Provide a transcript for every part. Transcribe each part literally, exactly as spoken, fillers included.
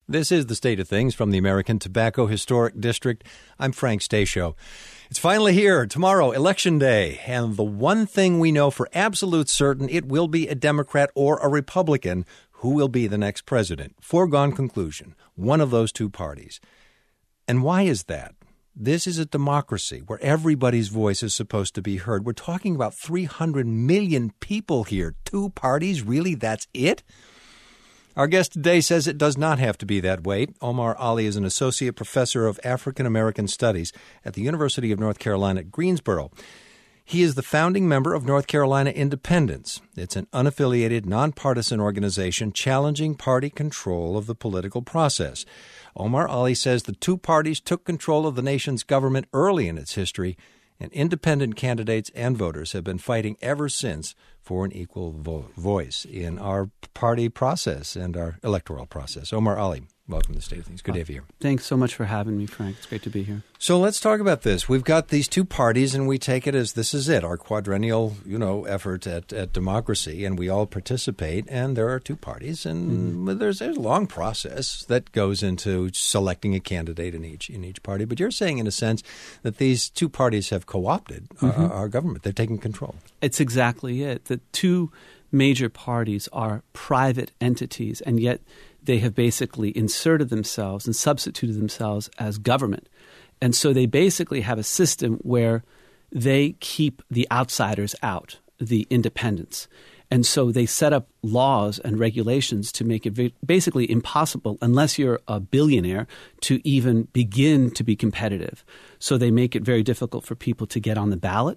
This is The State of Things from the American Tobacco Historic District. I'm Frank Stasio. It's finally here, tomorrow, Election Day. And the one thing we know for absolute certain, it will be a Democrat or a Republican who will be the next president. Foregone conclusion, one of those two parties. And why is that? This is a democracy where everybody's voice is supposed to be heard. We're talking about three hundred million people here. Two parties? Really? That's it? Our guest today says it does not have to be that way. Omar Ali is an associate professor of African American Studies at the University of North Carolina at Greensboro. He is the founding member of North Carolina Independence. It's an unaffiliated, nonpartisan organization challenging party control of the political process. Omar Ali says the two parties took control of the nation's government early in its history, and independent candidates and voters have been fighting ever since for an equal vo- voice in our party process and our electoral process. Omar Ali, welcome to the State of Things. Good to have you here. Thanks so much for having me, Frank. It's great to be here. So let's talk about this. We've got these two parties, and we take it as this is it, our quadrennial, you know, effort at, at democracy, and we all participate, and there are two parties, and mm-hmm. there's, there's a long process that goes into selecting a candidate in each in each party. But you're saying, in a sense, that these two parties have co-opted mm-hmm. our, our government. They're taking control. It's exactly it. The two major parties are private entities, and yet they have basically inserted themselves and substituted themselves as government. And so they basically have a system where they keep the outsiders out, the independents. And so they set up laws and regulations to make it basically impossible, unless you're a billionaire, to even begin to be competitive. So they make it very difficult for people to get on the ballot.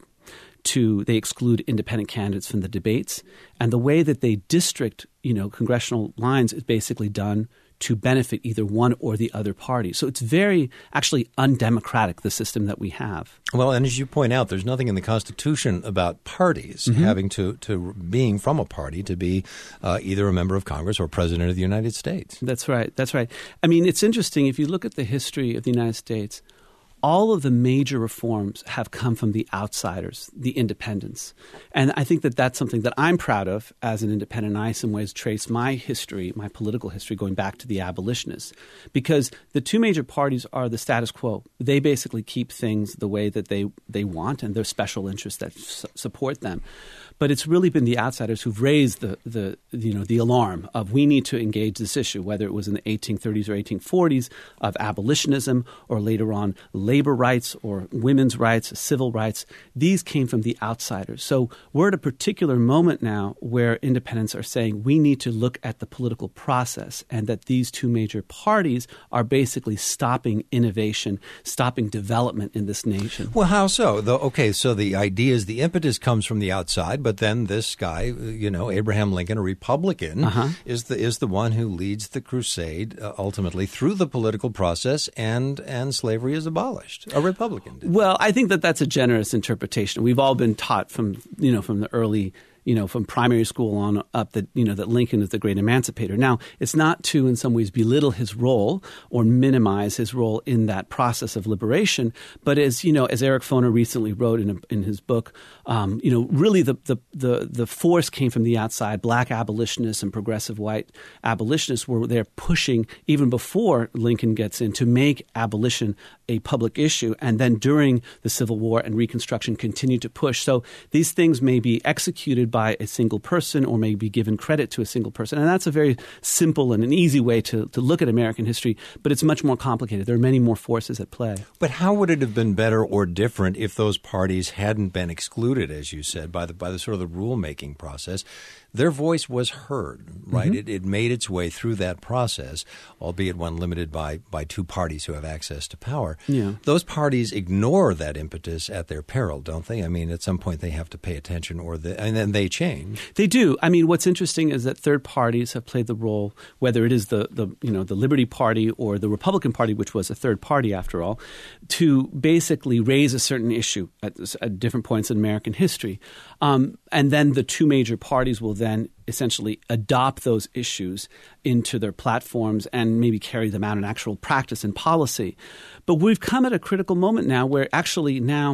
To they exclude independent candidates from the debates, and the way that they district, you know, congressional lines is basically done to benefit either one or the other party. So it's very actually undemocratic, the system that we have. Well, and as you point out, there's nothing in the Constitution about parties mm-hmm. having to, to being from a party to be uh, either a member of Congress or president of the United States. That's right. That's right. I mean, it's interesting if you look at the history of the United States. All of the major reforms have come from the outsiders, the independents. And I think that that's something that I'm proud of as an independent. I, in some ways, trace my history, my political history, going back to the abolitionists. Because the two major parties are the status quo. They basically keep things the way that they, they want, and there's special interests that s- support them. But it's really been the outsiders who've raised the, the you know the alarm of we need to engage this issue, whether it was in the eighteen thirties or eighteen forties of abolitionism, or later on labor rights or women's rights, civil rights. These came from the outsiders. So we're at a particular moment now where independents are saying we need to look at the political process, and that these two major parties are basically stopping innovation, stopping development in this nation. Well, how so? The, okay, so the idea is the impetus comes from the outside. But then this guy, you know, Abraham Lincoln, a Republican, uh-huh. is the is the one who leads the crusade uh, ultimately through the political process, and and slavery is abolished. A Republican did. Well, I think that that's a generous interpretation. We've all been taught from you know from the early. you know, from primary school on up that, you know, that Lincoln is the great emancipator. Now, it's not to in some ways belittle his role or minimize his role in that process of liberation, but as, you know, as Eric Foner recently wrote in a, in his book, um, you know, really the, the, the, the force came from the outside. Black abolitionists and progressive white abolitionists were there pushing even before Lincoln gets in to make abolition a public issue, and then during the Civil War and Reconstruction continued to push. So these things may be executed by a single person or may be given credit to a single person. And that's a very simple and an easy way to, to look at American history, but it's much more complicated. There are many more forces at play. But how would it have been better or different if those parties hadn't been excluded, as you said, by the by the sort of the rulemaking process? Their voice was heard, right? Mm-hmm. It, it made its way through that process, albeit one limited by, by two parties who have access to power. Yeah. Those parties ignore that impetus at their peril, don't they? I mean, at some point they have to pay attention, or the, and then they change. They do. I mean, what's interesting is that third parties have played the role, whether it is the, the you know the Liberty Party or the Republican Party, which was a third party after all, to basically raise a certain issue at, at different points in American history. Um, and then the two major parties will then essentially adopt those issues into their platforms and maybe carry them out in actual practice and policy. But we've come at a critical moment now where actually now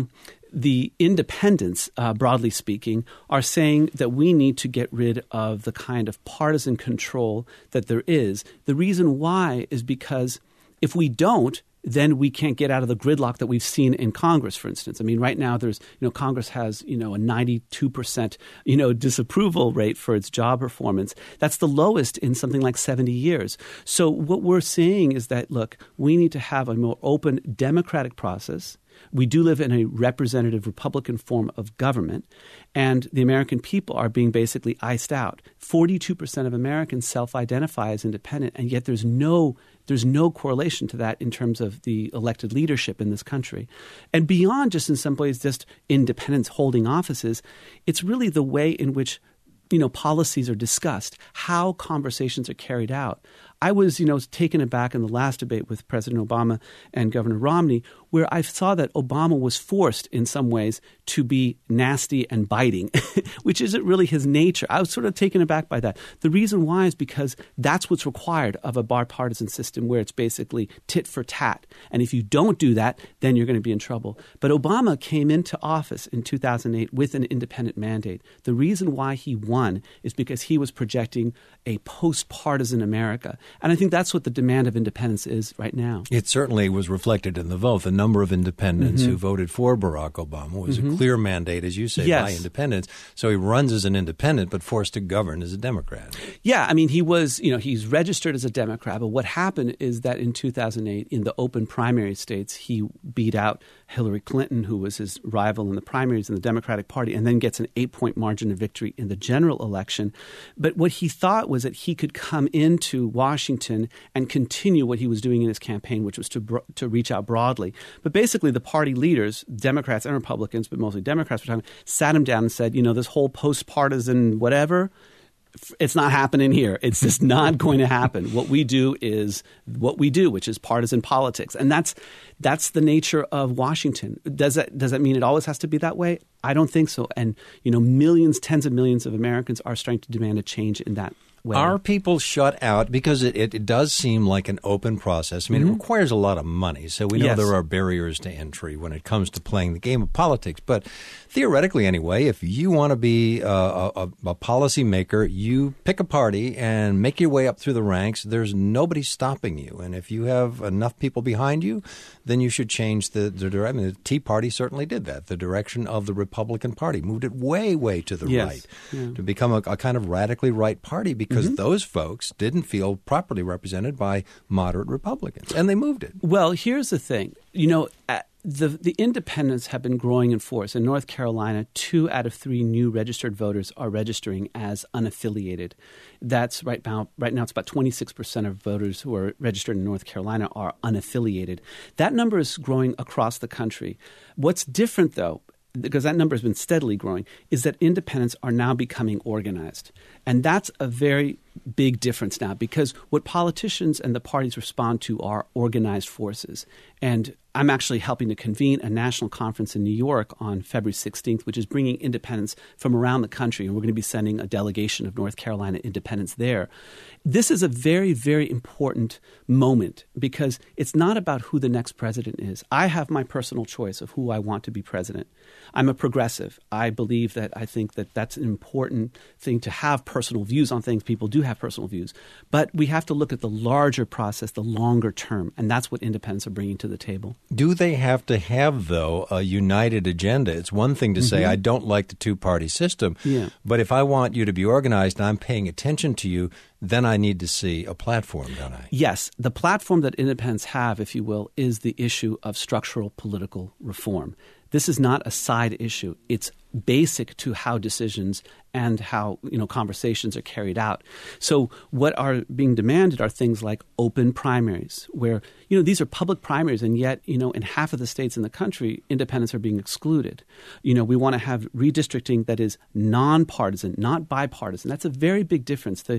the independents, uh, broadly speaking, are saying that we need to get rid of the kind of partisan control that there is. The reason why is because if we don't, then we can't get out of the gridlock that we've seen in Congress, for instance. I mean, right now there's, you know, Congress has, you know, a ninety-two percent, you know, disapproval rate for its job performance. That's the lowest in something like seventy years. So what we're saying is that, look, we need to have a more open democratic process. We do live in a representative Republican form of government, and the American people are being basically iced out. forty-two percent of Americans self-identify as independent, and yet there's no there's no correlation to that in terms of the elected leadership in this country. And beyond just in some ways just independents holding offices, it's really the way in which, you know, policies are discussed, how conversations are carried out. I was, you know, taken aback in the last debate with President Obama and Governor Romney, where I saw that Obama was forced in some ways to be nasty and biting, which isn't really his nature. I was sort of taken aback by that. The reason why is because that's what's required of a bipartisan system where it's basically tit for tat. And if you don't do that, then you're going to be in trouble. But Obama came into office in two thousand eight with an independent mandate. The reason why he won is because he was projecting a post-partisan America. And I think that's what the demand of independence is right now. It certainly was reflected in the vote. The number of independents mm-hmm. who voted for Barack Obama was mm-hmm. a clear mandate, as you say, yes. by independents. So he runs as an independent, but forced to govern as a Democrat. Yeah, I mean, he was, you know, he's registered as a Democrat. But what happened is that in two thousand eight, in the open primary states, he beat out Hillary Clinton, who was his rival in the primaries in the Democratic Party, and then gets an eight-point margin of victory in the general election. But what he thought was that he could come into Washington and continue what he was doing in his campaign, which was to bro- to reach out broadly. But basically, the party leaders, Democrats and Republicans, but mostly Democrats, for time, sat him down and said, you know, this whole post-partisan whatever, it's not happening here. It's just not going to happen. What we do is what we do, which is partisan politics. And that's that's the nature of Washington. Does that does that mean it always has to be that way? I don't think so. And, you know, millions, tens of millions of Americans are starting to demand a change in that way. Are people shut out? Because it, it, it does seem like an open process. I mean, mm-hmm. it requires a lot of money. So we know yes. there are barriers to entry when it comes to playing the game of politics. But theoretically, anyway, if you want to be a, a, a policymaker, you pick a party and make your way up through the ranks. There's nobody stopping you. And if you have enough people behind you, then you should change the, the direction. I mean, the Tea Party certainly did that. The direction of the Republican Party moved it way, way to the yes. right yeah. to become a, a kind of radically right party because mm-hmm. those folks didn't feel properly represented by moderate Republicans, and they moved it. Well, here's the thing. You know, uh, the the independents have been growing in force. In North Carolina, two out of three new registered voters are registering as unaffiliated. That's right now. Right now, it's about twenty-six percent of voters who are registered in North Carolina are unaffiliated. That number is growing across the country. What's different, though, because that number has been steadily growing, is that independents are now becoming organized. And that's a very big difference now, because what politicians and the parties respond to are organized forces. And I'm actually helping to convene a national conference in New York on February sixteenth, which is bringing independents from around the country. And we're going to be sending a delegation of North Carolina independents there. This is a very, very important moment because it's not about who the next president is. I have my personal choice of who I want to be president. I'm a progressive. I believe that I think that that's an important thing to have personal views on things. People do have personal views. But we have to look at the larger process, the longer term, and that's what independents are bringing to the table. Do they have to have, though, a united agenda? It's one thing to say, mm-hmm. I don't like the two-party system, yeah. but if I want you to be organized and I'm paying attention to you, then I need to see a platform, don't I? Yes. The platform that independents have, if you will, is the issue of structural political reform. This is not a side issue. It's basic to how decisions and how, you know, conversations are carried out. So what are being demanded are things like open primaries, where, you know, these are public primaries, and yet, you know, in half of the states in the country, independents are being excluded. You know, we want to have redistricting that is nonpartisan, not bipartisan. That's a very big difference. The, the Democrats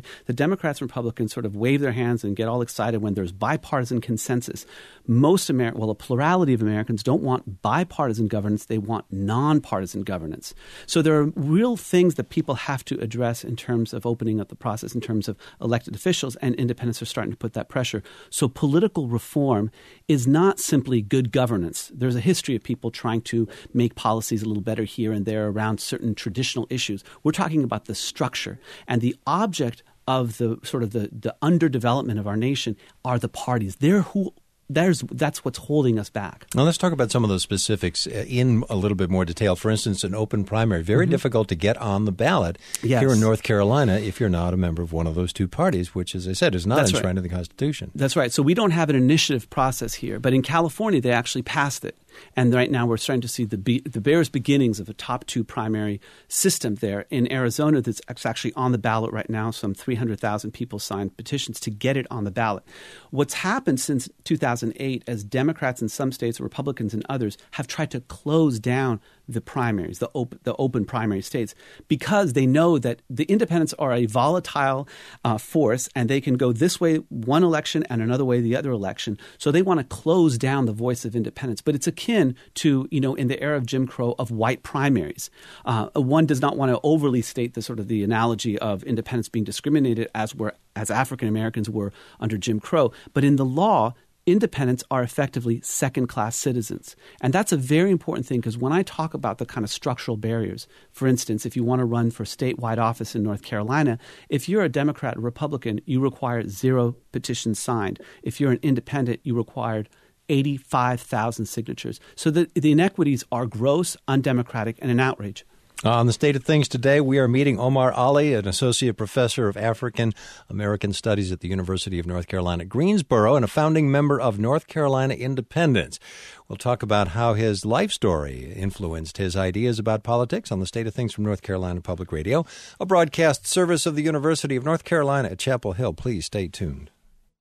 Democrats and Republicans sort of wave their hands and get all excited when there's bipartisan consensus. Most Amer- well, a plurality of Americans don't want bipartisan governance. They want nonpartisan governance. So there are real things that people have to address in terms of opening up the process, in terms of elected officials, and independents are starting to put that pressure. So political reform is not simply good governance. There's a history of people trying to make policies a little better here and there around certain traditional issues. We're talking about the structure, and the object of the sort of the, the underdevelopment of our nation are the parties. They're who There's, that's what's holding us back. Now, let's talk about some of those specifics in a little bit more detail. For instance, an open primary, very mm-hmm. difficult to get on the ballot yes. here in North Carolina if you're not a member of one of those two parties, which, as I said, is not that's enshrined right. in the Constitution. That's right. So we don't have an initiative process here. But in California, they actually passed it. And right now we're starting to see the be- the barest beginnings of a top two primary system there. In Arizona, that's actually on the ballot right now. Some three hundred thousand people signed petitions to get it on the ballot. What's happened since two thousand eight, as Democrats in some states, Republicans in others, have tried to close down the primaries, the open, the open primary states, because they know that the independents are a volatile uh, force, and they can go this way one election and another way the other election. So they want to close down the voice of independents. But it's akin to, you know, in the era of Jim Crow, of white primaries. Uh, one does not want to overly state the sort of the analogy of independents being discriminated as were as African Americans were under Jim Crow. But in the law, independents are effectively second-class citizens. And that's a very important thing, because when I talk about the kind of structural barriers, for instance, if you want to run for statewide office in North Carolina, if you're a Democrat or Republican, you require zero petitions signed. If you're an independent, you required eighty-five thousand signatures. So the, the inequities are gross, undemocratic, and an outrage. On the State of Things today, we are meeting Omar Ali, an associate professor of African American Studies at the University of North Carolina, Greensboro, and a founding member of North Carolina Independence. We'll talk about how his life story influenced his ideas about politics on the State of Things from North Carolina Public Radio, a broadcast service of the University of North Carolina at Chapel Hill. Please stay tuned.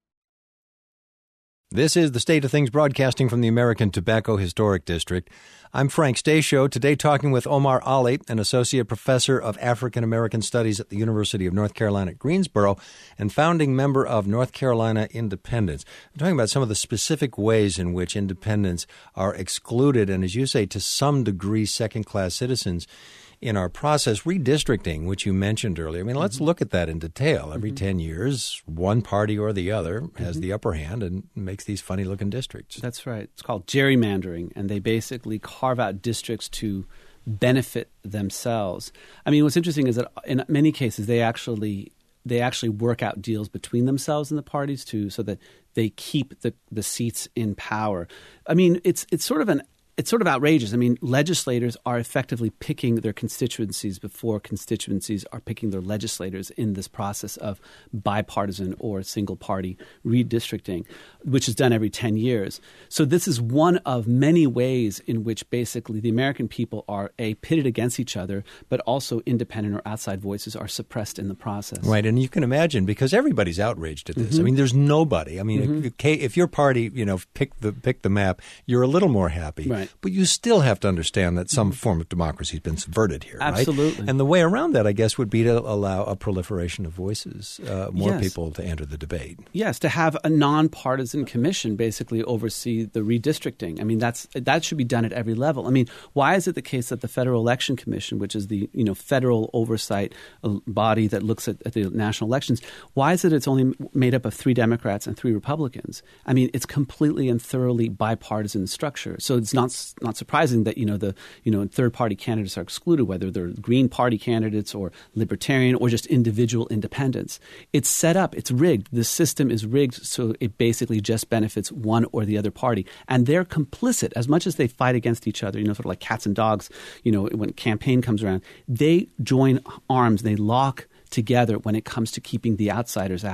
This is the State of Things, broadcasting from the American Tobacco Historic District. I'm Frank Stasio, today talking with Omar Ali, an associate professor of African American Studies at the University of North Carolina at Greensboro and founding member of North Carolina Independence. We're talking about some of the specific ways in which independents are excluded and, as you say, to some degree, second-class citizens in our process. Redistricting, which you mentioned earlier. I mean, let's look at that in detail. Every mm-hmm. ten years, one party or the other has mm-hmm. the upper hand and makes these funny-looking districts. That's right. It's called gerrymandering, and they basically carve out districts to benefit themselves. I mean, what's interesting is that in many cases, they actually they actually work out deals between themselves and the parties too, so that they keep the, the seats in power. I mean, it's it's sort of an It's sort of outrageous. I mean, legislators are effectively picking their constituencies before constituencies are picking their legislators in this process of bipartisan or single-party redistricting, which is done every ten years. So this is one of many ways in which basically the American people are, A, pitted against each other, but also independent or outside voices are suppressed in the process. Right, and you can imagine, because everybody's outraged at this. Mm-hmm. I mean, there's nobody. I mean, mm-hmm. if, if your party, you know, picked the, picked the map, you're a little more happy. Right. But you still have to understand that some form of democracy has been subverted here, right? Absolutely. And the way around that, I guess, would be to allow a proliferation of voices, uh, more yes. people to enter the debate. Yes, to have a nonpartisan commission basically oversee the redistricting. I mean, that's that should be done at every level. I mean, why is it the case that the Federal Election Commission, which is the you know federal oversight body that looks at, at the national elections, why is it it's only made up of three Democrats and three Republicans? I mean, it's completely and thoroughly bipartisan structure. So it's not not surprising that you know the you know third party candidates are excluded, whether they're Green Party candidates or Libertarian or just individual independents. It's set up, it's rigged. The system is rigged so it basically just benefits one or the other party, and they're complicit as much as they fight against each other. You know, sort of like cats and dogs. You know, when campaign comes around, they join arms, they lock together when it comes to keeping the outsiders out.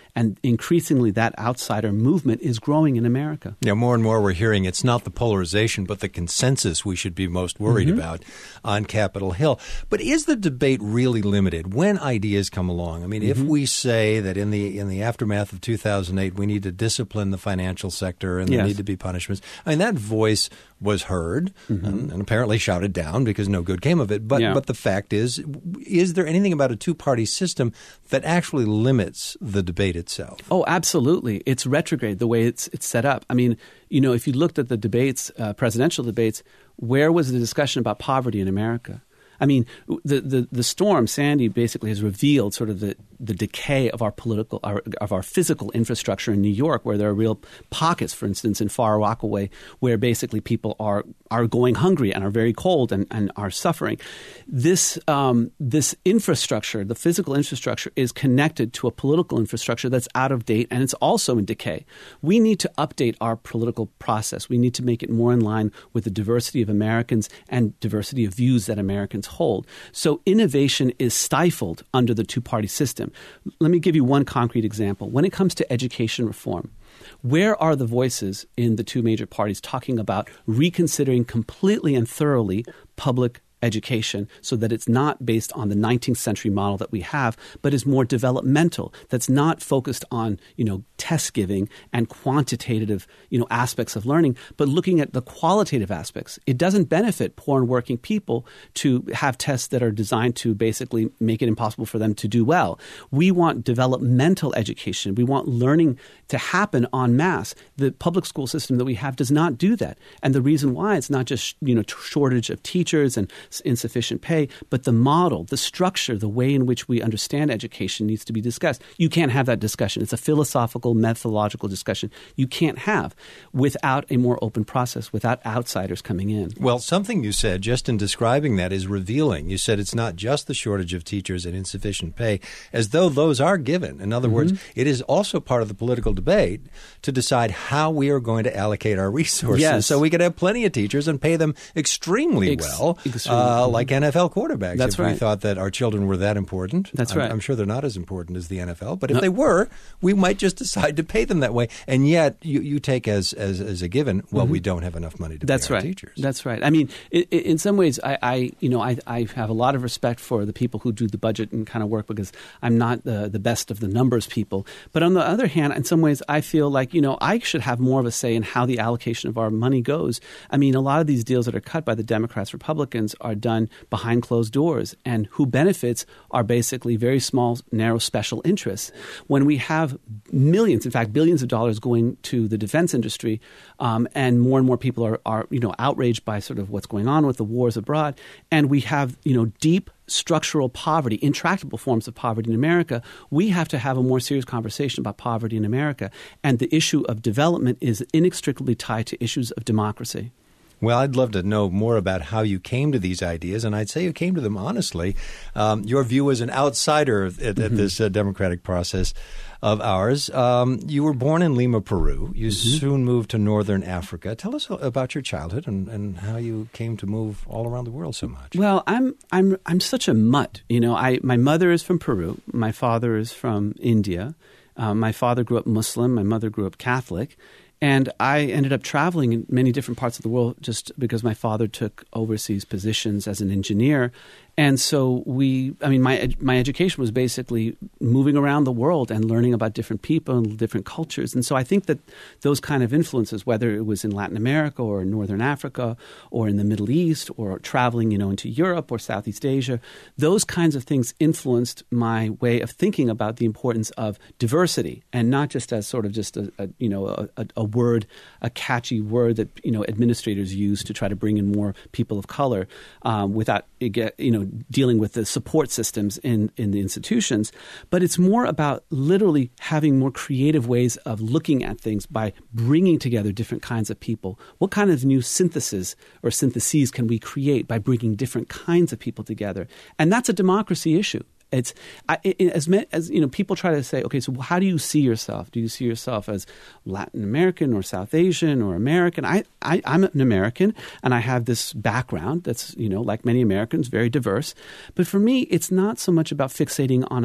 And increasingly, that outsider movement is growing in America. Yeah, more and more we're hearing it's not the polarization, but the consensus we should be most worried mm-hmm. about on Capitol Hill. But is the debate really limited when ideas come along? I mean, mm-hmm. if we say that in the in the aftermath of two thousand eight, we need to discipline the financial sector and there yes. need to be punishments, I mean, that voice was heard mm-hmm. and, and apparently shouted down because no good came of it. But yeah. but the fact is, is there anything about a two-party system that actually limits the debate itself? Oh, absolutely. It's retrograde the way it's it's set up. I mean, you know, if you looked at the debates, uh, presidential debates, where was the discussion about poverty in America? I mean, the, the, the storm, Sandy, basically has revealed sort of the, the decay of our political, our, of our physical infrastructure in New York, where there are real pockets, for instance, in Far Rockaway, where basically people are are going hungry and are very cold and, and are suffering. This um, this infrastructure, the physical infrastructure, is connected to a political infrastructure that's out of date, and it's also in decay. We need to update our political process. We need to make it more in line with the diversity of Americans and diversity of views that Americans hold. So innovation is stifled under the two-party system. Let me give you one concrete example. When it comes to education reform, where are the voices in the two major parties talking about reconsidering completely and thoroughly public education so that it's not based on the nineteenth century model that we have, but is more developmental, that's not focused on, you know, test giving and quantitative, you know, aspects of learning, but looking at the qualitative aspects. It doesn't benefit poor and working people to have tests that are designed to basically make it impossible for them to do well. We want developmental education. We want learning to happen en masse. The public school system that we have does not do that. And the reason why, it's not just, you know, shortage of teachers and insufficient pay, but the model, the structure, the way in which we understand education needs to be discussed. You can't have that discussion. It's a philosophical, methodological discussion you can't have without a more open process, without outsiders coming in. Well, something you said just in describing that is revealing. You said it's not just the shortage of teachers and insufficient pay, as though those are given. In other mm-hmm. words, it is also part of the political debate to decide how we are going to allocate our resources yes. so we can have plenty of teachers and pay them extremely Ex- well. Extremely. Uh, like N F L quarterbacks. That's if right. we thought that our children were that important. That's I'm, right. I'm sure they're not as important as the N F L, but if no. they were, we might just decide to pay them that way. And yet you, you take as, as as a given, well, mm-hmm. we don't have enough money to That's pay our right. teachers. That's right. I mean, it, it, in some ways, I, I you know, I, I have a lot of respect for the people who do the budget and kind of work because I'm not the, the best of the numbers people. But on the other hand, in some ways, I feel like, you know, I should have more of a say in how the allocation of our money goes. I mean, a lot of these deals that are cut by the Democrats, Republicans are done behind closed doors, and who benefits are basically very small, narrow special interests. When we have millions, in fact, billions of dollars going to the defense industry, um, and more and more people are, are, you know, outraged by sort of what's going on with the wars abroad, and we have, you know, deep structural poverty, intractable forms of poverty in America, we have to have a more serious conversation about poverty in America. And the issue of development is inextricably tied to issues of democracy. Well, I'd love to know more about how you came to these ideas, and I'd say you came to them honestly. Um, your view as an outsider at, at mm-hmm. this uh, democratic process of ours. Um, you were born in Lima, Peru. You mm-hmm. soon moved to northern Africa. Tell us about your childhood and, and how you came to move all around the world so much. Well, I'm I'm I'm such a mutt. You know, I my mother is from Peru. My father is from India. Uh, my father grew up Muslim. My mother grew up Catholic. And I ended up traveling in many different parts of the world just because my father took overseas positions as an engineer. And so we, I mean, my my education was basically moving around the world and learning about different people and different cultures. And so I think that those kind of influences, whether it was in Latin America or in Northern Africa or in the Middle East or traveling, you know, into Europe or Southeast Asia, those kinds of things influenced my way of thinking about the importance of diversity, and not just as sort of just a, a you know a, a word, a catchy word that, you know, administrators use to try to bring in more people of color um, without, you know, dealing with the support systems in, in the institutions. But it's more about literally having more creative ways of looking at things by bringing together different kinds of people. What kind of new synthesis or syntheses can we create by bringing different kinds of people together? And that's a democracy issue. It's I, it, as as you know, people try to say, okay, so how do you see yourself? Do you see yourself as Latin American or South Asian or American? I, I I'm an American, and I have this background that's, you know, like many Americans, very diverse. But for me, it's not so much about fixating on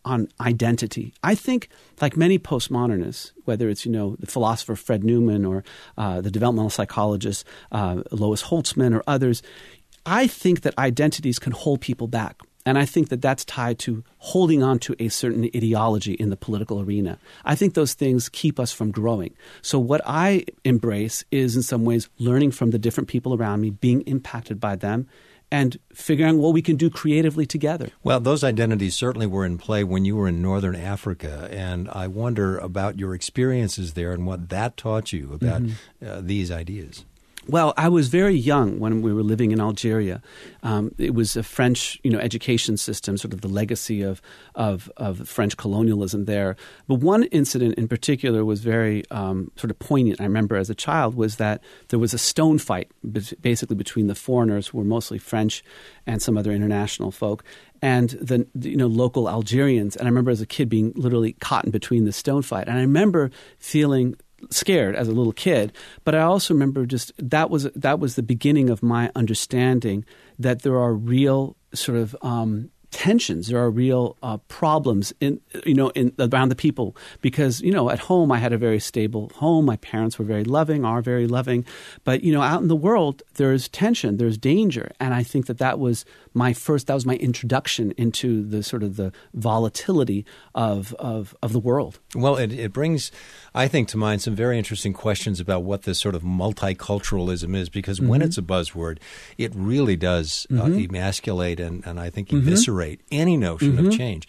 on identity. I think, like many postmodernists, whether it's, you know, the philosopher Fred Newman or uh, the developmental psychologist uh, Lois Holtzman or others, I think that identities can hold people back. And I think that that's tied to holding on to a certain ideology in the political arena. I think those things keep us from growing. So what I embrace is in some ways learning from the different people around me, being impacted by them, and figuring out what we can do creatively together. Well, those identities certainly were in play when you were in Northern Africa, and I wonder about your experiences there and what that taught you about mm-hmm. uh, these ideas. Well, I was very young when we were living in Algeria. Um, it was a French, you know, education system, sort of the legacy of, of of French colonialism there. But one incident in particular was very um, sort of poignant. I remember as a child was that there was a stone fight, basically between the foreigners, who were mostly French, and some other international folk, and the, the you know local Algerians. And I remember as a kid being literally caught in between the stone fight. And I remember feeling scared as a little kid, but I also remember just that was that was the beginning of my understanding that there are real sort of um, tensions, there are real uh, problems in you know in around the people, because you know at home I had a very stable home, my parents were very loving, are very loving, but you know out in the world there's tension, there's danger, and I think that that was my first that was my introduction into the sort of the volatility of of, of the world. Well, it, it brings, I think, to mind some very interesting questions about what this sort of multiculturalism is, because mm-hmm. when it's a buzzword, it really does mm-hmm. uh, emasculate and, and I think eviscerate mm-hmm. any notion mm-hmm. of change.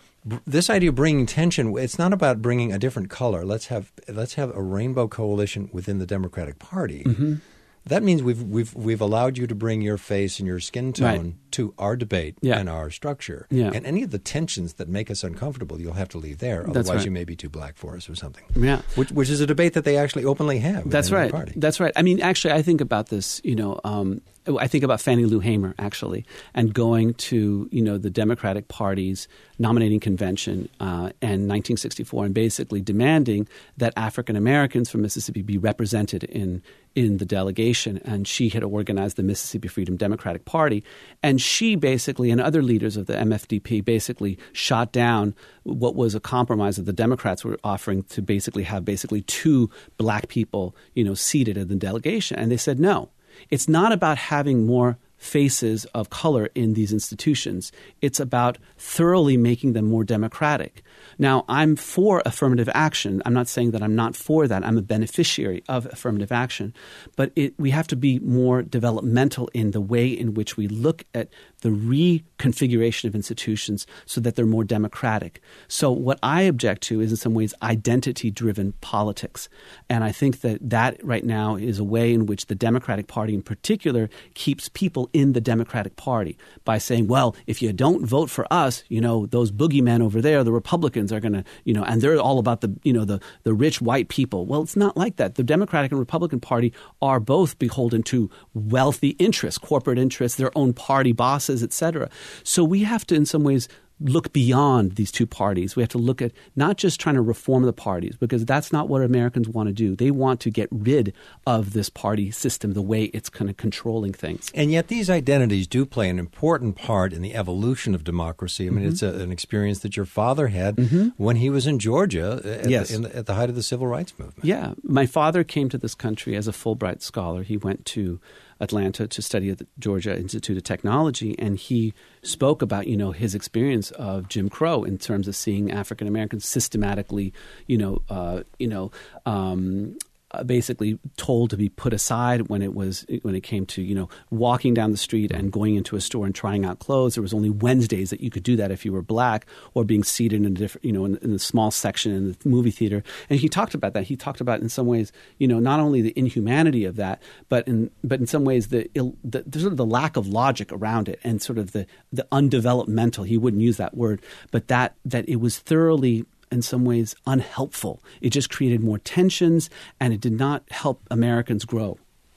This idea of bringing tension, it's not about bringing a different color. Let's have let's have a rainbow coalition within the Democratic Party. Mm-hmm. That means we've we've we've allowed you to bring your face and your skin tone right. to our debate yeah. and our structure. Yeah. And any of the tensions that make us uncomfortable, you'll have to leave there. Otherwise, right. you may be too black for us or something. Yeah. Which, which is a debate that they actually openly have. That's right. The party. That's right. I mean, actually, I think about this. You know, um, I think about Fannie Lou Hamer actually, and going to you know the Democratic Party's nominating convention uh, in nineteen sixty-four, and basically demanding that African Americans from Mississippi be represented in in the delegation. And she had organized the Mississippi Freedom Democratic Party, and she basically and other leaders of the M F D P basically shot down what was a compromise that the Democrats were offering to basically have basically two black people you know seated in the delegation, and they said no. It's not about having more faces of color in these institutions. It's about thoroughly making them more democratic. Now, I'm for affirmative action. I'm not saying that I'm not for that. I'm a beneficiary of affirmative action. But it, we have to be more developmental in the way in which we look at the reconfiguration of institutions so that they're more democratic. So what I object to is in some ways identity-driven politics. And I think that that right now is a way in which the Democratic Party in particular keeps people in the Democratic Party by saying, well, if you don't vote for us, you know, those boogeymen over there, the Republicans are going to, you know, and they're all about the, you know, the, the rich white people. Well, it's not like that. The Democratic and Republican Party are both beholden to wealthy interests, corporate interests, their own party bosses, et cetera. So we have to, in some ways, look beyond these two parties. We have to look at not just trying to reform the parties, because that's not what Americans want to do. They want to get rid of this party system, the way it's kind of controlling things. And yet these identities do play an important part in the evolution of democracy. I mean, mm-hmm. it's a, an experience that your father had mm-hmm. when he was in Georgia at, yes. the, in the, at the height of the civil rights movement. Yeah. My father came to this country as a Fulbright scholar. He went to Atlanta to study at the Georgia Institute of Technology, and he spoke about, you know, his experience of Jim Crow in terms of seeing African Americans systematically, you know, uh, you know, um, Uh, basically told to be put aside when it was when it came to you know walking down the street and going into a store and trying out clothes. There was only Wednesdays that you could do that if you were black, or being seated in a different you know in, in a small section in the movie theater. And he talked about that. He talked about in some ways you know not only the inhumanity of that, but in but in some ways the, Ill, the, the sort of the lack of logic around it, and sort of the the undevelopmental. He wouldn't use that word, but that that it was thoroughly, in some ways, unhelpful. It just created more tensions, and it did not help Americans grow.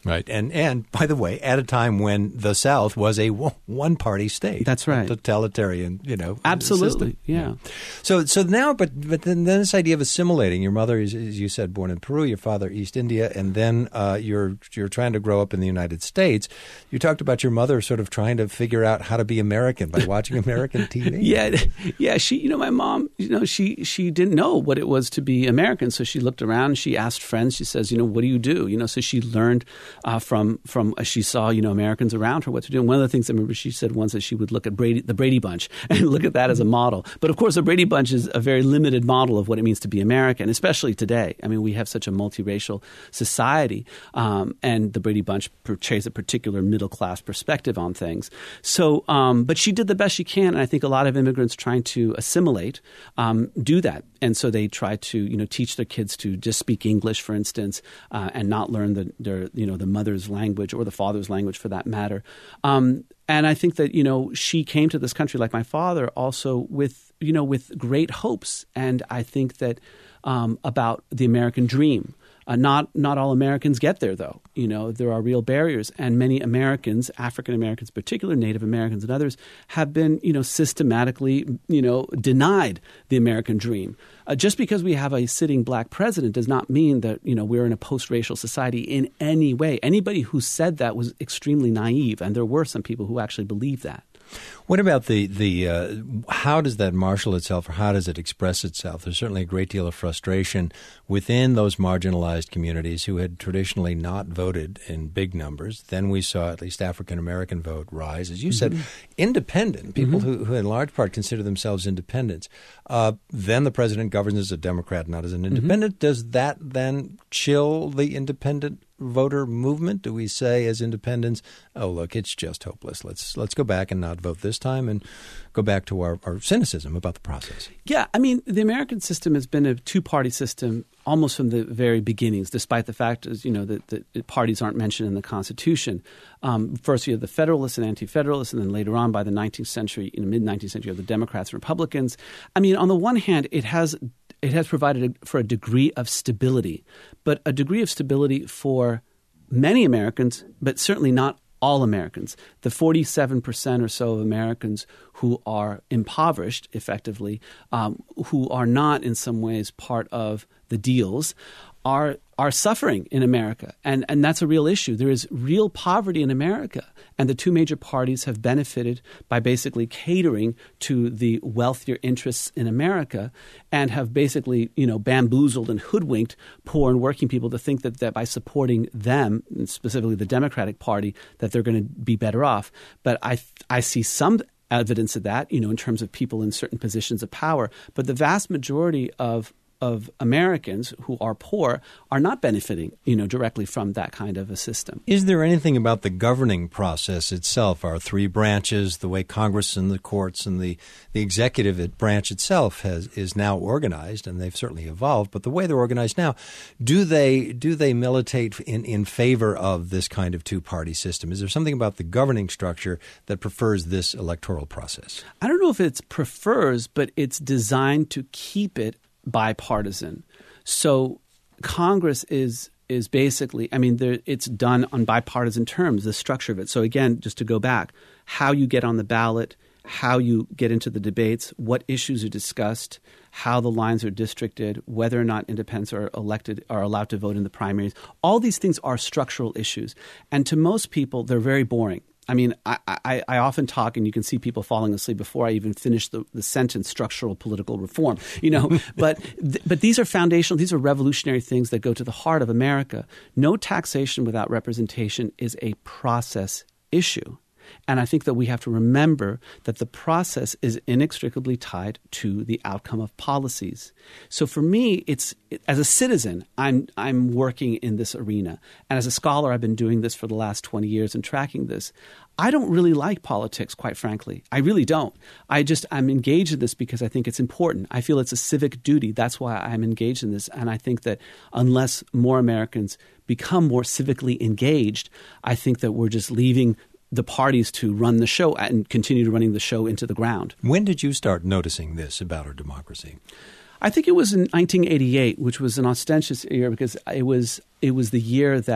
Right. And, and by the way, at a time when the South was a one-party state. That's right. A totalitarian, you know, absolutely, system. yeah. yeah. So so now, but but then, then this idea of assimilating. Your mother is, as you said, born in Peru, your father East India, and then uh, you're you're trying to grow up in the United States. You talked about your mother sort of trying to figure out how to be American by watching American T V. yeah, yeah. She, you know, my mom, you know, she she didn't know what it was to be American, so she looked around. She asked friends. She says, you know, what do you do? You know, so she learned. Uh, from from uh, she saw, you know, Americans around her what to do. And one of the things I remember she said once is she would look at Brady, the Brady Bunch and look at that as a model. But of course, the Brady Bunch is a very limited model of what it means to be American, especially today. I mean, we have such a multiracial society, um, and the Brady Bunch portrays a particular middle class perspective on things. So, um, but she did the best she can, and I think a lot of immigrants trying to assimilate um, do that. And so they try to, you know, teach their kids to just speak English, for instance, uh, and not learn the, their, you know, the mother's language or the father's language for that matter. Um, and I think that, you know, she came to this country like my father also with, you know, with great hopes. And I think that um, about the American dream. Uh, not not all Americans get there, though. You know, there are real barriers, and many Americans, African Americans, in particular, Native Americans, and others, have been, you know, systematically, you know, denied the American dream. Uh, just because we have a sitting black president does not mean that, you know, we're in a post-racial society in any way. Anybody who said that was extremely naive, and there were some people who actually believed that. What about the the uh, how does that marshal itself, or how does it express itself? There's certainly a great deal of frustration within those marginalized communities who had traditionally not voted in big numbers. Then we saw at least African American vote rise, as you mm-hmm. said, independent people mm-hmm. who, who in large part consider themselves independents. Uh, then the president governs as a Democrat, not as an independent. Mm-hmm. Does that then chill the independent voter movement? Do we say as independents, oh, look, it's just hopeless. Let's let's go back and not vote this time and go back to our, our cynicism about the process? Yeah, I mean, the American system has been a two-party system almost from the very beginnings, despite the fact, as you know, that the parties aren't mentioned in the Constitution. Um, first, you have the Federalists and Anti-Federalists, and then later on, by the nineteenth century, in the mid-nineteenth century, you have the Democrats and Republicans. I mean, on the one hand, it has it has provided a, for a degree of stability, but a degree of stability for many Americans, but certainly not all Americans. The forty-seven percent or so of Americans who are impoverished, effectively, um, who are not in some ways part of the deals, are are suffering in America. And, and that's a real issue. There is real poverty in America. And the two major parties have benefited by basically catering to the wealthier interests in America and have basically, you know, bamboozled and hoodwinked poor and working people to think that, that by supporting them, and specifically the Democratic Party, that they're going to be better off. But I I see some evidence of that, you know, in terms of people in certain positions of power. But the vast majority of of Americans who are poor are not benefiting, you know, directly from that kind of a system. Is there anything about the governing process itself, our three branches, the way Congress and the courts and the, the executive branch itself has is now organized, and they've certainly evolved, but the way they're organized now, do they do they militate in, in favor of this kind of two-party system? Is there something about the governing structure that prefers this electoral process? I don't know if it's prefers, but it's designed to keep it bipartisan. So Congress is is basically, I mean, there, it's done on bipartisan terms, the structure of it. So again, just to go back, how you get on the ballot, how you get into the debates, what issues are discussed, how the lines are districted, whether or not independents are elected, are allowed to vote in the primaries. All these things are structural issues. And to most people, they're very boring. I mean, I, I, I often talk, and you can see people falling asleep before I even finish the, the sentence, structural political reform, you know. but th- but these are foundational, these are revolutionary things that go to the heart of America. No taxation without representation is a process issue. And I think that we have to remember that the process is inextricably tied to the outcome of policies. So for me, it's as a citizen, I'm I'm working in this arena. And as a scholar, I've been doing this for the last twenty years and tracking this. I don't really like politics, quite frankly. I really don't. I just I'm engaged in this because I think it's important. I feel it's a civic duty. That's why I'm engaged in this. And I think that unless more Americans become more civically engaged, I think that we're just leaving the parties to run the show and continue running the show into the ground. When did you start noticing this about our democracy? I think it was in nineteen eighty-eight, which was an ostentatious year because it was it was the year that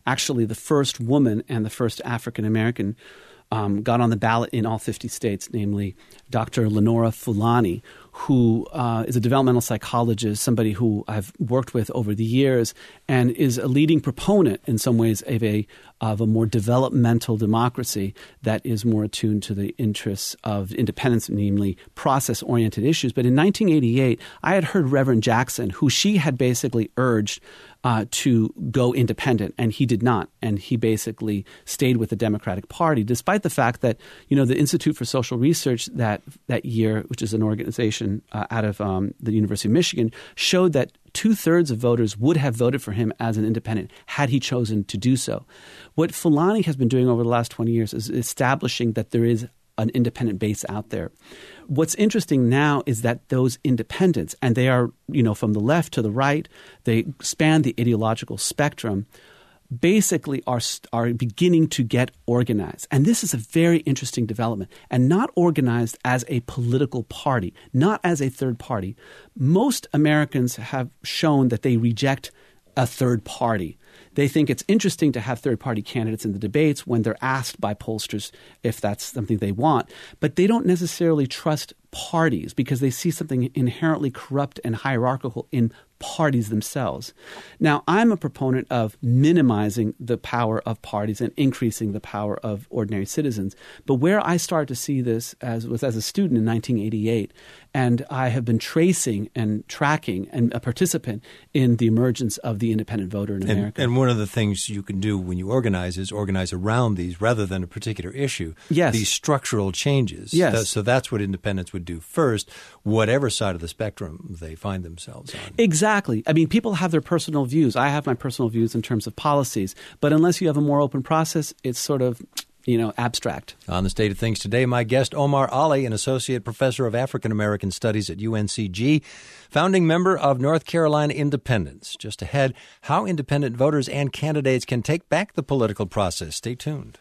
actually the first woman and the first African American, um, got on the ballot in all fifty states, namely Doctor Lenora Fulani, who uh, is a developmental psychologist, somebody who I've worked with over the years, and is a leading proponent in some ways of a of a more developmental democracy that is more attuned to the interests of independence, namely process-oriented issues. But in nineteen eighty-eight, I had heard Reverend Jackson, who she had basically urged Uh, to go independent, and he did not. And he basically stayed with the Democratic Party, despite the fact that, you know, the Institute for Social Research that that year, which is an organization uh, out of um, the University of Michigan, showed that two-thirds of voters would have voted for him as an independent had he chosen to do so. What Fulani has been doing over the last twenty years is establishing that there is an independent base out there. What's interesting now is that those independents, and they are, you know, from the left to the right, they span the ideological spectrum, basically are are beginning to get organized. And this is a very interesting development, and not organized as a political party, not as a third party. Most Americans have shown that they reject a third party. They think it's interesting to have third-party candidates in the debates when they're asked by pollsters if that's something they want. But they don't necessarily trust parties because they see something inherently corrupt and hierarchical in parties themselves. Now, I'm a proponent of minimizing the power of parties and increasing the power of ordinary citizens. But where I started to see this as was as a student in nineteen eighty-eight, and I have been tracing and tracking and a participant in the emergence of the independent voter in and, America. And one of the things you can do when you organize is organize around these rather than a particular issue. Yes. These structural changes. Yes. That, so that's what independents would do first, whatever side of the spectrum they find themselves on. Exactly. I mean, people have their personal views. I have my personal views in terms of policies. But unless you have a more open process, it's sort of, you know, abstract. On the State of Things today, my guest, Omar Ali, an associate professor of African American Studies at U N C G, founding member of North Carolina Independents. Just ahead, how independent voters and candidates can take back the political process. Stay tuned.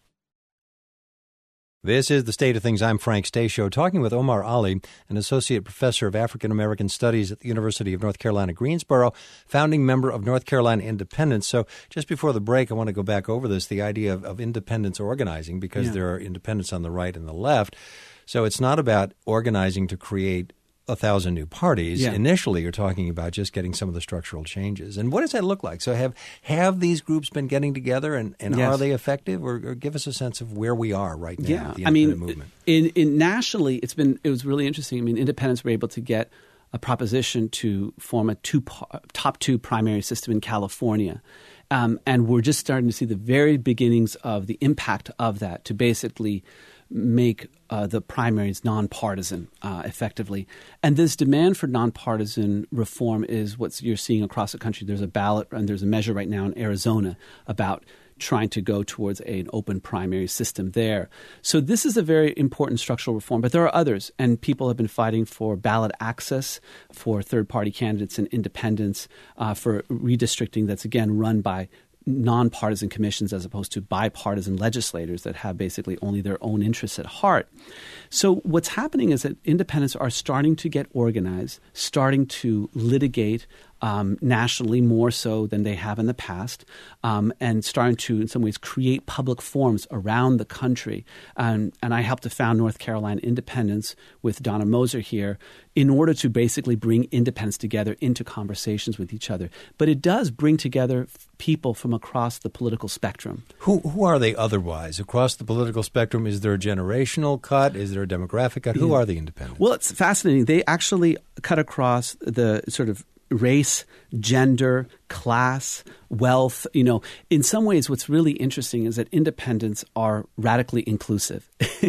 This is The State of Things. I'm Frank Stasio, talking with Omar Ali, an associate professor of African American Studies at the University of North Carolina, Greensboro, founding member of North Carolina Independents. So just before the break, I want to go back over this, the idea of, of independents organizing, because yeah. there are independents on the right and the left. So it's not about organizing to create a thousand new parties. Yeah. Initially, you're talking about just getting some of the structural changes. And what does that look like? So have have these groups been getting together, and, and yes. are they effective? Or, or give us a sense of where we are right now. Yeah, the I mean, movement. In, in nationally, it's been it was really interesting. I mean, independents were able to get a proposition to form a two top two primary system in California. Um, and we're just starting to see the very beginnings of the impact of that to basically make uh, the primaries nonpartisan uh, effectively. And this demand for nonpartisan reform is what you're seeing across the country. There's a ballot and there's a measure right now in Arizona about trying to go towards a, an open primary system there. So this is a very important structural reform, but there are others, and people have been fighting for ballot access for third-party candidates and independents, uh, for redistricting that's, again, run by nonpartisan commissions as opposed to bipartisan legislators that have basically only their own interests at heart. So what's happening is that independents are starting to get organized, starting to litigate Um, nationally more so than they have in the past, um, and starting to, in some ways, create public forums around the country. Um, and I helped to found North Carolina Independents with Donna Moser here in order to basically bring independents together into conversations with each other. But it does bring together f- people from across the political spectrum. Who who are they otherwise? Across the political spectrum, is there a generational cut? Is there a demographic cut? Who Yeah. are the independents? Well, it's fascinating. They actually cut across the sort of race, gender, class, wealth. You know, in some ways, what's really interesting is that independents are radically inclusive.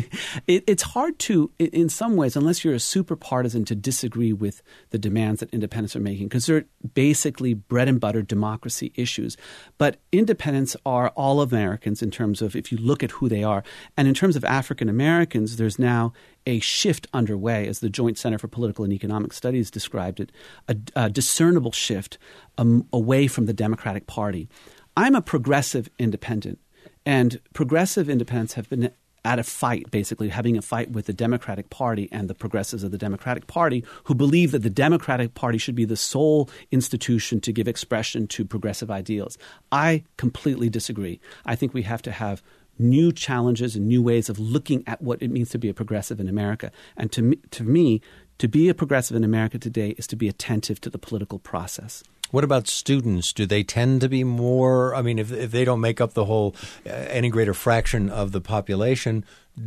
it, it's hard to, in some ways, unless you're a super partisan, to disagree with the demands that independents are making, because they're basically bread and butter democracy issues. But independents are all Americans in terms of, if you look at who they are. And in terms of African Americans, there's now a shift underway, as the Joint Center for Political and Economic Studies described it, a, a discernible shift um, away from the Democratic Party. I'm a progressive independent, and progressive independents have been at a fight, basically having a fight with the Democratic Party and the progressives of the Democratic Party who believe that the Democratic Party should be the sole institution to give expression to progressive ideals. I completely disagree. I think we have to have new challenges and new ways of looking at what it means to be a progressive in America. And to me, to me, to be a progressive in America today is to be attentive to the political process. What about students? Do they tend to be more, I mean, if if they don't make up the whole, uh, any greater fraction of the population,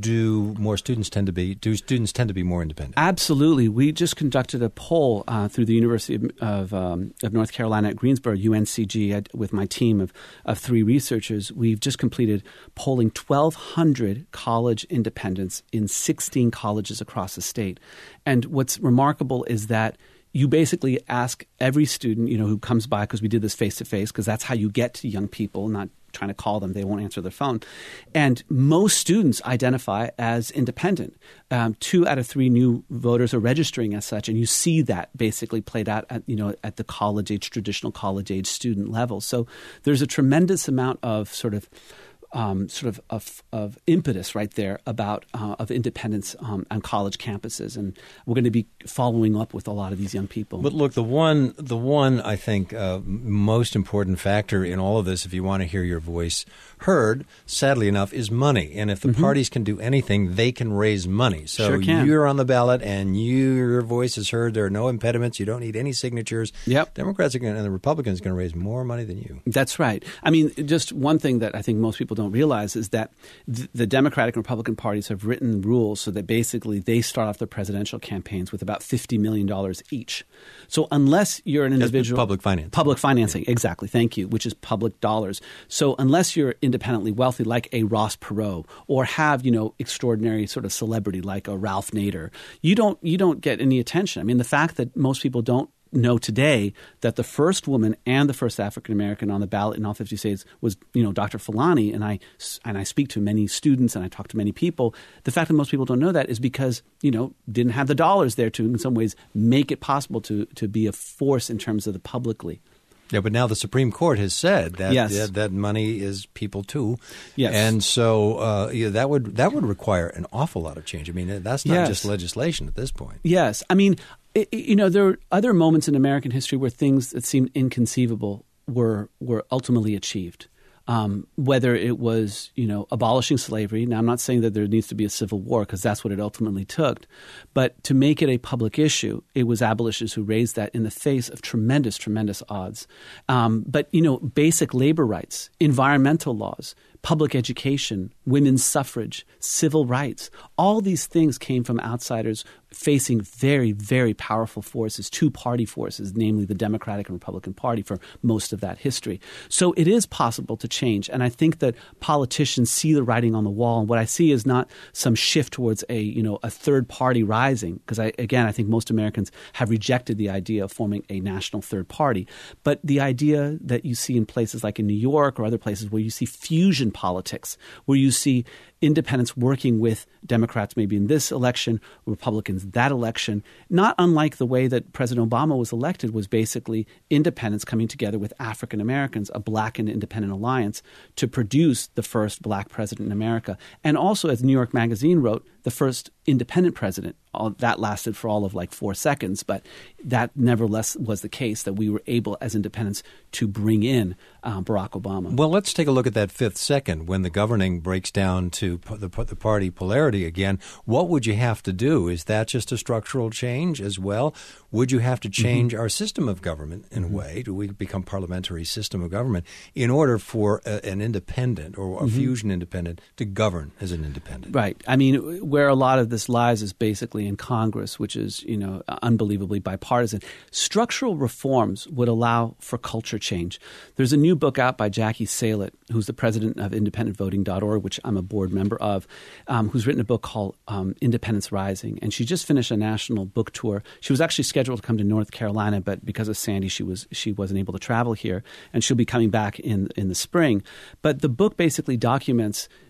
do more students tend to be, do students tend to be more independent? Absolutely. We just conducted a poll uh, through the University of, of, um, of North Carolina at Greensboro, U N C G, at, with my team of, of three researchers. We've just completed polling twelve hundred college independents in sixteen colleges across the state. And what's remarkable is that you basically ask every student, you know, who comes by, because we did this face-to-face, because that's how you get to young people, not trying to call them. They won't answer their phone. And most students identify as independent. Um, two out of three new voters are registering as such, and you see that basically played out at, you know, at the college-age, traditional college-age student level. So there's a tremendous amount of sort of Um, sort of, of of impetus right there about uh, of independence um, on college campuses, and we're going to be following up with a lot of these young people. But look, the one the one I think uh, most important factor in all of this, if you want to hear your voice heard, sadly enough, is money. And if the mm-hmm. parties can do anything, they can raise money. So sure can. You're on the ballot, and you, your voice is heard. There are no impediments. You don't need any signatures. Yep. Democrats are gonna, and the Republicans are going to raise more money than you. That's right. I mean, just one thing that I think most people don't realize is that th- the Democratic and Republican parties have written rules so that basically they start off their presidential campaigns with about fifty million dollars each. So unless you're an individual— That's public financing. Public financing, yeah. Exactly. Thank you, which is public dollars. So unless you're independently wealthy like a Ross Perot, or have, you know, extraordinary sort of celebrity like a Ralph Nader, you don't you don't get any attention. I mean, the fact that most people don't know today that the first woman and the first African American on the ballot in all fifty states was, you know, Doctor Fulani, and I and I speak to many students and I talk to many people. The fact that most people don't know that is because, you know, didn't have the dollars there to, in some ways, make it possible to to be a force in terms of the publicly. Yeah, but now the Supreme Court has said that yes. that, that money is people too. Yes. And so uh, yeah, that would that would require an awful lot of change. I mean, that's not yes. just legislation at this point. Yes. I mean, it, you know, there are other moments in American history where things that seemed inconceivable were were ultimately achieved. Um, whether it was, you know, abolishing slavery. Now, I'm not saying that there needs to be a civil war, because that's what it ultimately took. But to make it a public issue, it was abolitionists who raised that in the face of tremendous, tremendous odds. Um, but, you know, basic labor rights, environmental laws, public education, women's suffrage, civil rights, all these things came from outsiders facing very, very powerful forces, two party forces, namely the Democratic and Republican Party for most of that history. So it is possible to change. And I think that politicians see the writing on the wall. And what I see is not some shift towards a, you know, a third party rising, because I, again, I think most Americans have rejected the idea of forming a national third party. But the idea that you see in places like in New York or other places where you see fusion politics, where you see independents working with Democrats maybe in this election, Republicans that election, not unlike the way that President Obama was elected, was basically independents coming together with African Americans, a black and independent alliance, to produce the first black president in America. And also, as New York Magazine wrote, the first independent president. All, that lasted for all of like four seconds, but that nevertheless was the case, that we were able as independents to bring in uh, Barack Obama. Well, let's take a look at that fifth second when the governing breaks down to the, the party polarity again. What would you have to do? Is that just a structural change as well? Would you have to change mm-hmm. our system of government in mm-hmm. a way? Do we become parliamentary system of government in order for a, an independent or a mm-hmm. fusion independent to govern as an independent? Right. I mean, where a lot of this lies is basically in Congress, which is, you know, unbelievably bipartisan. Structural reforms would allow for culture change. There's a new book out by Jackie Salet, who's the president of independent voting dot org, which I'm a board member of, um, who's written a book called um, Independence Rising. And she just finished a national book tour. She was actually scheduled to come to North Carolina, but because of Sandy, she was she wasn't able to travel here. And she'll be coming back in, in the spring. But the book basically documents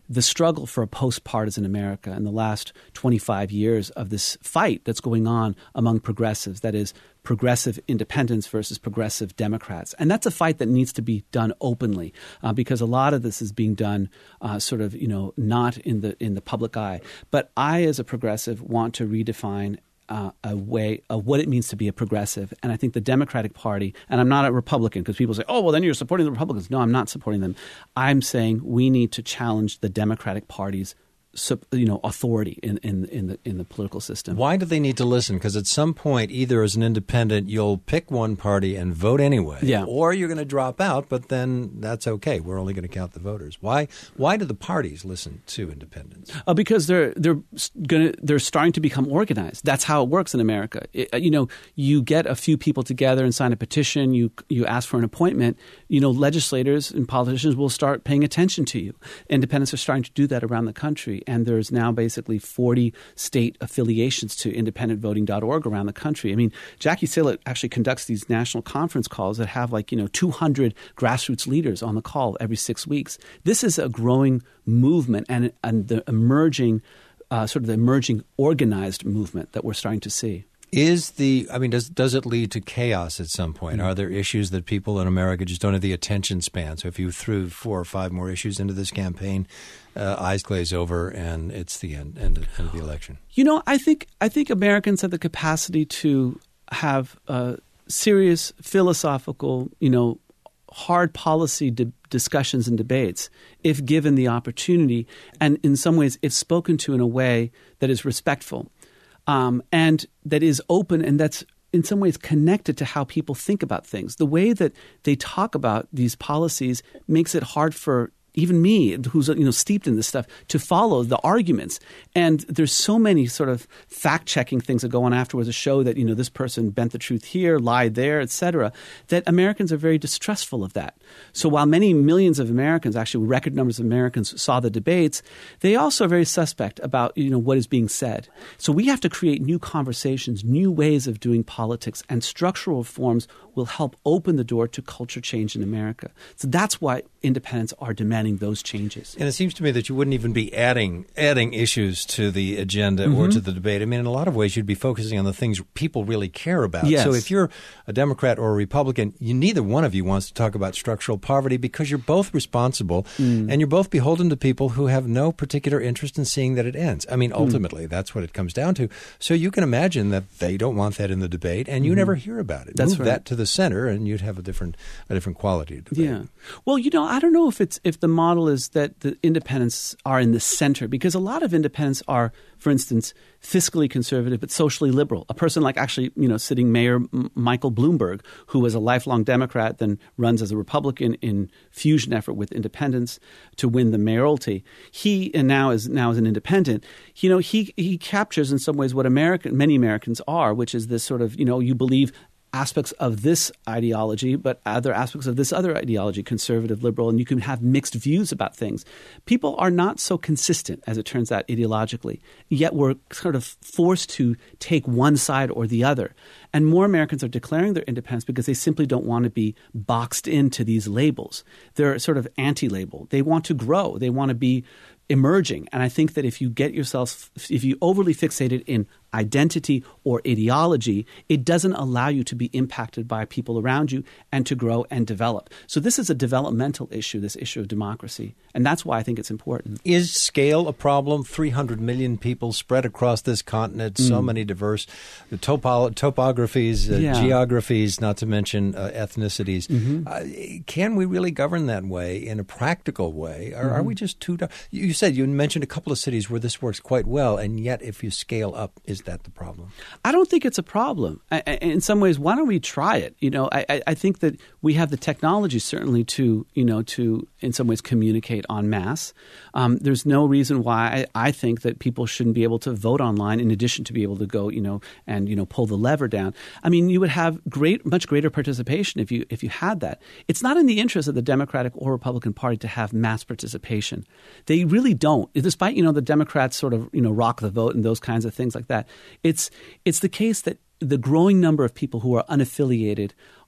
the struggle for a post-partisan America in the last twenty-five years of this fight that's going on among progressives, that is, progressive independents versus progressive Democrats. And that's a fight that needs to be done openly uh, because a lot of this is being done uh, sort of, you know, not in the in the public eye. But I, as a progressive, want to redefine Uh, a way of what it means to be a progressive. And I think the Democratic Party, and I'm not a Republican because people say, oh, well, then you're supporting the Republicans. No, I'm not supporting them. I'm saying we need to challenge the Democratic Party's you know, authority in, in, in, the, in the political system. Why do they need to listen? Because at some point, either as an independent, you'll pick one party and vote anyway, yeah. or you're going to drop out, but then that's okay. We're only going to count the voters. Why Why do the parties listen to independents? Uh, because they're they're going to they're starting to become organized. That's how it works in America. It, you know, you get a few people together and sign a petition. You you ask for an appointment. You know, legislators and politicians will start paying attention to you. Independents are starting to do that around the country. And there's now basically forty state affiliations to independent voting dot org around the country. I mean, Jackie Sillett actually conducts these national conference calls that have like, you know, two hundred grassroots leaders on the call every six weeks. This is a growing movement and, and the emerging, uh, sort of the emerging organized movement that we're starting to see. Is the, I mean, does does it lead to chaos at some point? Mm-hmm. Are there issues that people in America just don't have the attention span? So if you threw four or five more issues into this campaign, uh, eyes glaze over and it's the end, end, of, end of the election. You know, I think I think Americans have the capacity to have uh, serious philosophical, you know, hard policy de- discussions and debates if given the opportunity and in some ways if spoken to in a way that is respectful. Um, and that is open and that's in some ways connected to how people think about things. The way that they talk about these policies makes it hard for even me, who's you know steeped in this stuff, to follow the arguments. And there's so many sort of fact-checking things that go on afterwards to show that, you know, this person bent the truth here, lied there, et cetera, that Americans are very distrustful of that. So while many millions of Americans, actually record numbers of Americans, saw the debates, they also are very suspect about, you know, what is being said. So we have to create new conversations, new ways of doing politics, and structural reforms will help open the door to culture change in America. So that's why independents are demanding those changes. And it seems to me that you wouldn't even be adding adding issues to the agenda mm-hmm. or to the debate. I mean, in a lot of ways, you'd be focusing on the things people really care about. Yes. So if you're a Democrat or a Republican, you, neither one of you wants to talk about structural poverty because you're both responsible mm. and you're both beholden to people who have no particular interest in seeing that it ends. I mean, ultimately, mm. that's what it comes down to. So you can imagine that they don't want that in the debate and you mm. never hear about it. That's Move right. that to the center and you'd have a different a different quality of debate. Yeah. Well, you know, I don't know if it's if the model is that the independents are in the center, because a lot of independents are, for instance, fiscally conservative but socially liberal. A person like actually, you know, sitting Mayor M- Michael Bloomberg, who was a lifelong Democrat, then runs as a Republican in fusion effort with independents to win the mayoralty. He and now is now as an independent. You know, he he captures in some ways what American many Americans are, which is this sort of, you know, you believe aspects of this ideology, but other aspects of this other ideology, conservative, liberal, and you can have mixed views about things. People are not so consistent, as it turns out, ideologically, yet we're sort of forced to take one side or the other. And more Americans are declaring their independence because they simply don't want to be boxed into these labels. They're sort of anti-label. They want to grow. They want to be emerging. And I think that if you get yourself, if you overly fixated in identity or ideology, it doesn't allow you to be impacted by people around you and to grow and develop. So this is a developmental issue, this issue of democracy. And that's why I think it's important. Is scale a problem? three hundred million people spread across this continent, mm. so many diverse topo- topographies, uh, yeah. geographies, not to mention uh, ethnicities. Mm-hmm. Uh, can we really govern that way in a practical way? Or mm-hmm. are we just too... You said, you mentioned a couple of cities where this works quite well, and yet if you scale up, is that the problem? I don't think it's a problem. I, I, in some ways, why don't we try it? You know, I, I think that we have the technology certainly to, you know, to in some ways communicate en masse. Um, there's no reason why I, I think that people shouldn't be able to vote online in addition to be able to go, you know, and, you know, pull the lever down. I mean, you would have great, much greater participation if you if you had that. It's not in the interest of the Democratic or Republican Party to have mass participation. They really don't. Despite, you know, the Democrats sort of, you know, rock the vote and those kinds of things like that. It's it's the case that the growing number of people who are unaffiliated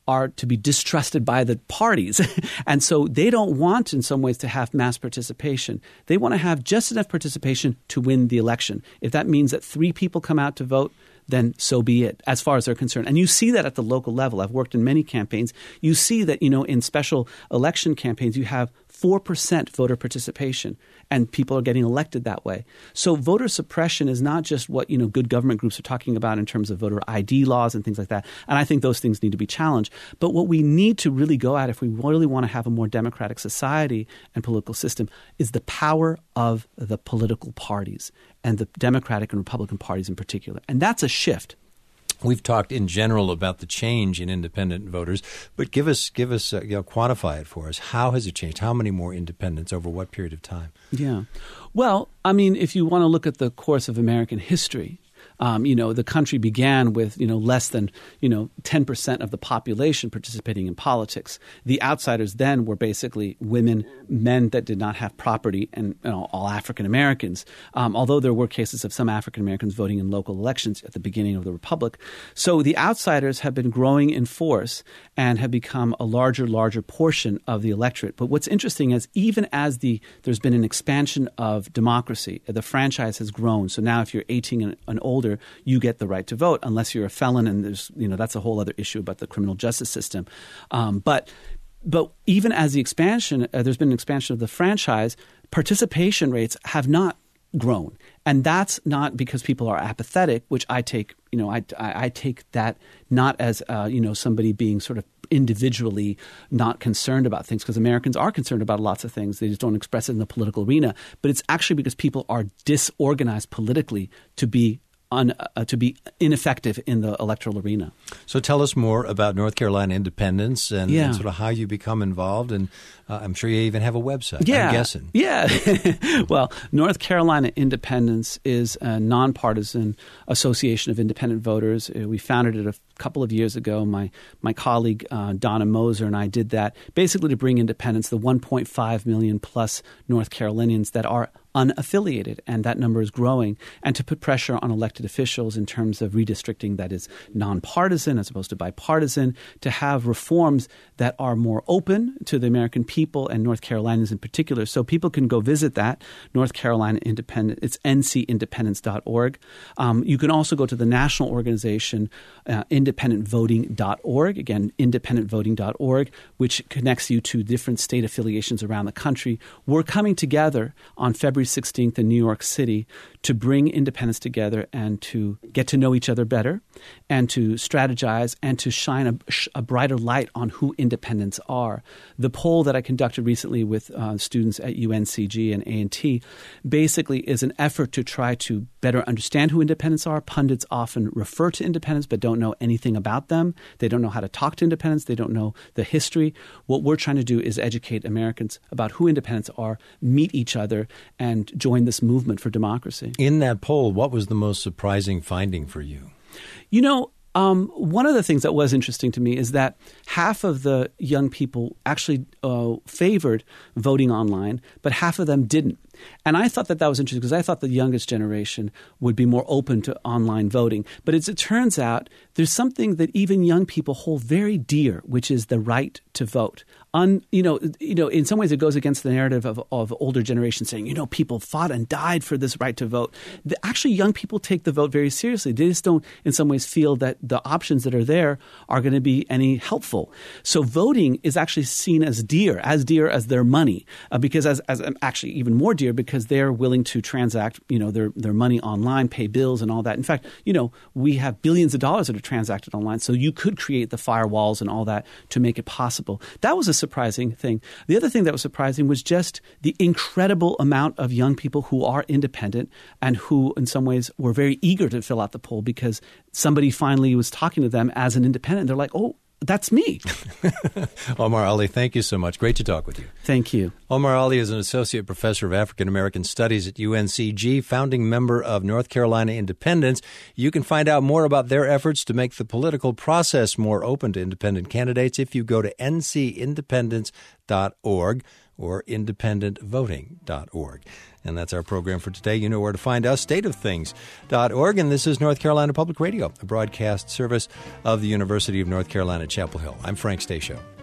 are to be distrusted by the parties. And so they don't want, in some ways, to have mass participation. They want to have just enough participation to win the election. If that means that three people come out to vote, then so be it, as far as they're concerned. And you see that at the local level. I've worked in many campaigns. You see that, you know, in special election campaigns, you have four percent voter participation, and people are getting elected that way. So voter suppression is not just what, you know, good government groups are talking about in terms of voter I D laws and things like that. And I think those things need to be challenged. But what we need to really go at if we really want to have a more democratic society and political system is the power of the political parties, and the Democratic and Republican parties in particular. And that's a shift. We've talked in general about the change in independent voters, but give us, give us, uh, you know, quantify it for us. How has it changed? How many more independents over what period of time? Yeah. Well, I mean, if you want to look at the course of American history, Um, you know, the country began with, you know, less than, you know, ten percent of the population participating in politics. The outsiders then were basically women, men that did not have property, and, you know, all African Americans, um, although there were cases of some African Americans voting in local elections at the beginning of the Republic. So the outsiders have been growing in force and have become a larger, larger portion of the electorate. But what's interesting is even as the there's been an expansion of democracy, the franchise has grown. So now if you're eighteen and, and older, you get the right to vote, unless you're a felon, and there's, you know, that's a whole other issue about the criminal justice system. Um, but but even as the expansion, uh, there's been an expansion of the franchise, participation rates have not grown, and that's not because people are apathetic, which I take, you know, I I, I take that not as uh, you know, somebody being sort of individually not concerned about things, because Americans are concerned about lots of things. They just don't express it in the political arena. But it's actually because people are disorganized politically to be Un, uh, to be ineffective in the electoral arena. So tell us more about North Carolina independence and, yeah. and sort of how you become involved. And uh, I'm sure you even have a website, yeah. I'm guessing. Yeah. Well, North Carolina Independence is a nonpartisan association of independent voters. Uh, we founded it a couple of years ago. My my colleague uh, Donna Moser and I did that basically to bring independence, the one point five million plus North Carolinians that are unaffiliated, and that number is growing, and to put pressure on elected officials in terms of redistricting that is nonpartisan as opposed to bipartisan, to have reforms that are more open to the American people and North Carolinians in particular. So people can go visit that, North Carolina Independent. It's N C independence dot org. Um, you can also go to the national organization, uh, independent voting dot org, again, independent voting dot org, which connects you to different state affiliations around the country. We're coming together on February sixteenth in New York City to bring independents together and to get to know each other better and to strategize and to shine a, a brighter light on who independents are. The poll that I conducted recently with uh, students at U N C G and A and T basically is an effort to try to better understand who independents are. Pundits often refer to independents but don't know anything about them. They don't know how to talk to independents. They don't know the history. What we're trying to do is educate Americans about who independents are, meet each other, and join this movement for democracy. In that poll, what was the most surprising finding for you? You know, um, one of the things that was interesting to me is that half of the young people actually uh, favored voting online, but half of them didn't. And I thought that that was interesting because I thought the youngest generation would be more open to online voting. But as it turns out, there's something that even young people hold very dear, which is the right to vote. Un, you know, you know, in some ways it goes against the narrative of, of older generations saying, you know, people fought and died for this right to vote. The, actually, young people take the vote very seriously. They just don't, in some ways, feel that the options that are there are going to be any helpful. So voting is actually seen as dear, as dear as their money, uh, because as, as um, actually even more dear because they're willing to transact, you know, their their money online, pay bills and all that. In fact, you know, we have billions of dollars that are transacted online, so you could create the firewalls and all that to make it possible. That was a surprising thing. The other thing that was surprising was just the incredible amount of young people who are independent and who in some ways were very eager to fill out the poll because somebody finally was talking to them as an independent. They're like, oh, that's me. Omar Ali, thank you so much. Great to talk with you. Thank you. Omar Ali is an associate professor of African American Studies at U N C G, founding member of North Carolina Independence. You can find out more about their efforts to make the political process more open to independent candidates if you go to N C independence dot org. or independent voting dot org. And that's our program for today. You know where to find us, state of things dot org. And this is North Carolina Public Radio, a broadcast service of the University of North Carolina, Chapel Hill. I'm Frank Stasio.